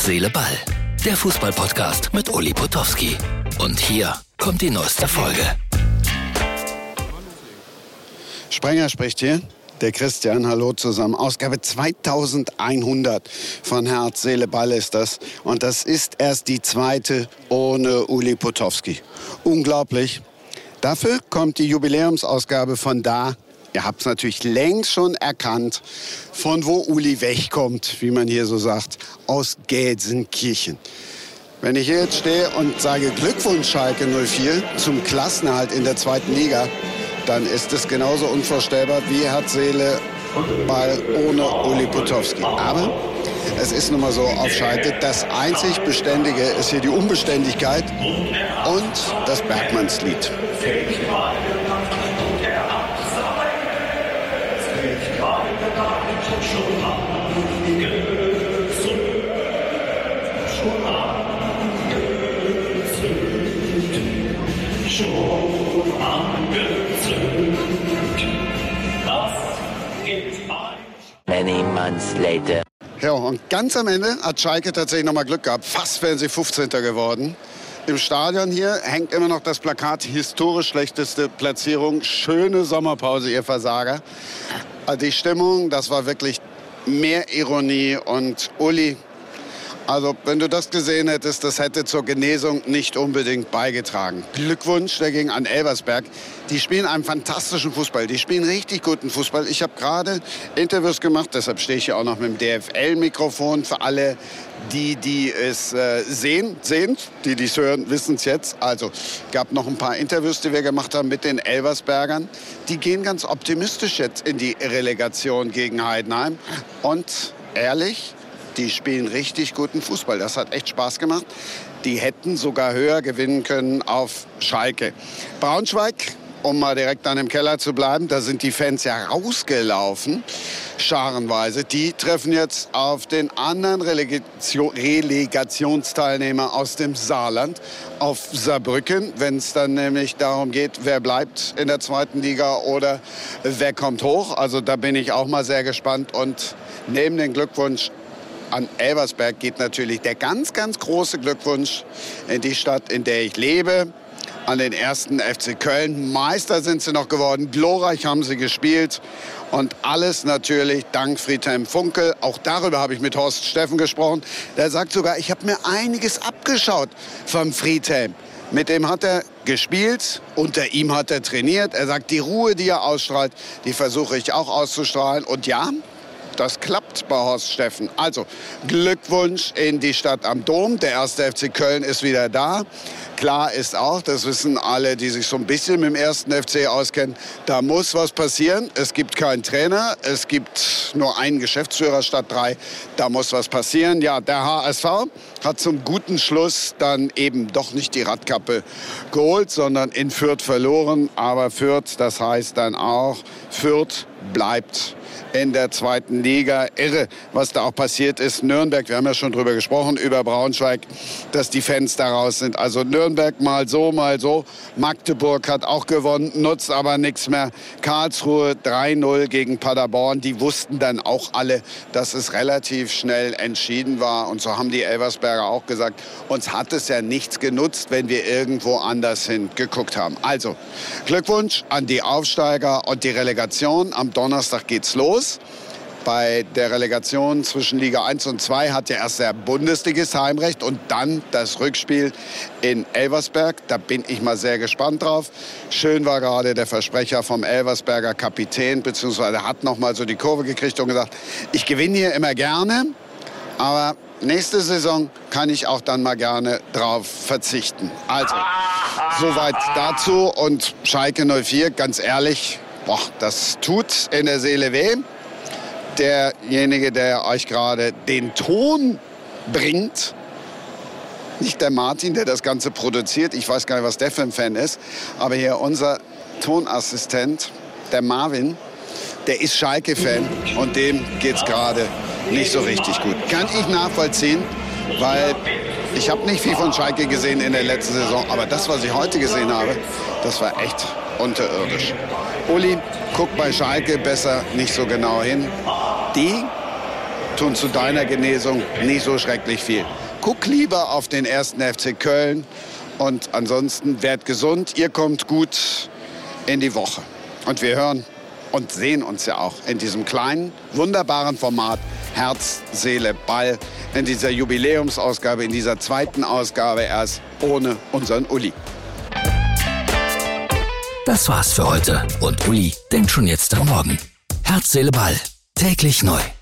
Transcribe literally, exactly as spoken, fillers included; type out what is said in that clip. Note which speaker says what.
Speaker 1: Herz, Seele, Ball. Der Fußball-Podcast mit Uli Potowski. Und hier kommt die neueste Folge.
Speaker 2: Sprenger spricht hier. Der Christian, hallo zusammen. Ausgabe zweitausendeinhundert von Herz, Seele, Ball ist das. Und das ist erst die zweite ohne Uli Potowski. Unglaublich. Dafür kommt die Jubiläumsausgabe von da. Ihr habt es natürlich längst schon erkannt, von wo Uli wegkommt, wie man hier so sagt, aus Gelsenkirchen. Wenn ich hier jetzt stehe und sage Glückwunsch Schalke null vier zum Klassenerhalt in der zweiten Liga, dann ist es genauso unvorstellbar wie Herz, Seele, Ball ohne Uli Potowski. Aber es ist nun mal so auf Schalke, das einzig Beständige ist hier die Unbeständigkeit und das Bergmannslied.
Speaker 3: Many months later.
Speaker 2: Ja, und ganz am Ende hat Schalke tatsächlich noch mal Glück gehabt. Fast wären sie fünfzehnter geworden. Im Stadion hier hängt immer noch das Plakat historisch schlechteste Platzierung. Schöne Sommerpause, ihr Versager. Die Stimmung, das war wirklich mehr Ironie. Und Uli, also wenn du das gesehen hättest, das hätte zur Genesung nicht unbedingt beigetragen. Glückwunsch dagegen an Elversberg. Die spielen einen fantastischen Fußball. Die spielen richtig guten Fußball. Ich habe gerade Interviews gemacht, deshalb stehe ich hier auch noch mit dem D F L-Mikrofon. Für alle, die, die es äh, sehen, sehen, die dies hören, wissen es jetzt. Also gab noch ein paar Interviews, die wir gemacht haben mit den Elversbergern. Die gehen ganz optimistisch jetzt in die Relegation gegen Heidenheim. Und ehrlich, die spielen richtig guten Fußball. Das hat echt Spaß gemacht. Die hätten sogar höher gewinnen können auf Schalke. Braunschweig, um mal direkt an dem Keller zu bleiben, da sind die Fans ja rausgelaufen, scharenweise. Die treffen jetzt auf den anderen Relegation, Relegationsteilnehmer aus dem Saarland, auf Saarbrücken, wenn es dann nämlich darum geht, wer bleibt in der zweiten Liga oder wer kommt hoch. Also da bin ich auch mal sehr gespannt. Und neben dem Glückwunsch an Elversberg geht natürlich der ganz, ganz große Glückwunsch in die Stadt, in der ich lebe, an den ersten F C Köln. Meister sind sie noch geworden, glorreich haben sie gespielt und alles natürlich dank Friedhelm Funkel. Auch darüber habe ich mit Horst Steffen gesprochen. Der sagt sogar, ich habe mir einiges abgeschaut vom Friedhelm. Mit dem hat er gespielt, unter ihm hat er trainiert. Er sagt, die Ruhe, die er ausstrahlt, die versuche ich auch auszustrahlen. Und ja, das klappt bei Horst Steffen. Also Glückwunsch in die Stadt am Dom. Der erste F C Köln ist wieder da. Klar ist auch, das wissen alle, die sich so ein bisschen mit dem ersten F C auskennen, da muss was passieren. Es gibt keinen Trainer, es gibt nur einen Geschäftsführer statt drei. Da muss was passieren. Ja, der H S V hat zum guten Schluss dann eben doch nicht die Radkappe geholt, sondern in Fürth verloren. Aber Fürth, das heißt dann auch, Fürth bleibt in der zweiten Liga. Irre, was da auch passiert ist. Nürnberg, wir haben ja schon drüber gesprochen, über Braunschweig, dass die Fans daraus sind. Also Nürnberg mal so, mal so. Magdeburg hat auch gewonnen, nutzt aber nichts mehr. Karlsruhe drei null gegen Paderborn. Die wussten dann auch alle, dass es relativ schnell entschieden war. Und so haben die Elversberger auch gesagt, uns hat es ja nichts genutzt, wenn wir irgendwo anders hingeguckt haben. Also Glückwunsch an die Aufsteiger und die Relegation. Am Donnerstag geht's los. Bei der Relegation zwischen Liga eins und zwei hat ja erst der Bundesligist Heimrecht und dann das Rückspiel in Elversberg. Da bin ich mal sehr gespannt drauf. Schön war gerade der Versprecher vom Elversberger Kapitän, beziehungsweise hat noch mal so die Kurve gekriegt und gesagt, ich gewinne hier immer gerne, aber nächste Saison kann ich auch dann mal gerne drauf verzichten. Also, soweit dazu. Und Schalke null vier, ganz ehrlich, boah, das tut in der Seele weh. Derjenige, der euch gerade den Ton bringt, nicht der Martin, der das Ganze produziert, ich weiß gar nicht, was der für ein Fan ist, aber hier unser Tonassistent, der Marvin, der ist Schalke-Fan und dem geht's gerade nicht so richtig gut. Kann ich nachvollziehen, weil ich habe nicht viel von Schalke gesehen in der letzten Saison, aber das, was ich heute gesehen habe, das war echt unterirdisch. Uli, guck bei Schalke besser nicht so genau hin. Die tun zu deiner Genesung nicht so schrecklich viel. Guck lieber auf den ersten F C Köln und ansonsten werd gesund. Ihr kommt gut in die Woche. Und wir hören und sehen uns ja auch in diesem kleinen, wunderbaren Format Herz, Seele, Ball in dieser Jubiläumsausgabe, in dieser zweiten Ausgabe erst ohne unseren Uli.
Speaker 1: Das war's für heute und Uli denkt schon jetzt am Morgen. Herz, Seele, Ball. Täglich neu.